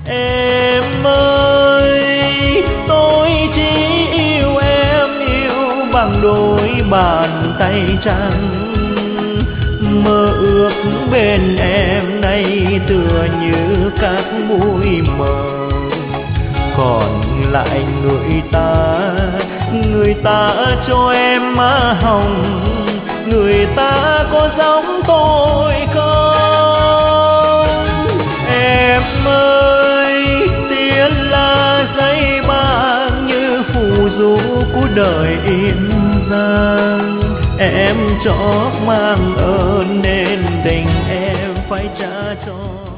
Em ơi, tôi chỉ yêu em, yêu bằng đôi bàn tay trắng. Mơ ước bên em nay tựa như các bụi mờ. Còn lại người ta cho em má hồng, người ta có giống tôi không? Em ơi, tiếng là dây vàng như phù du của đời yên giang. Em chót mang ơn nên tình em phải trả cho.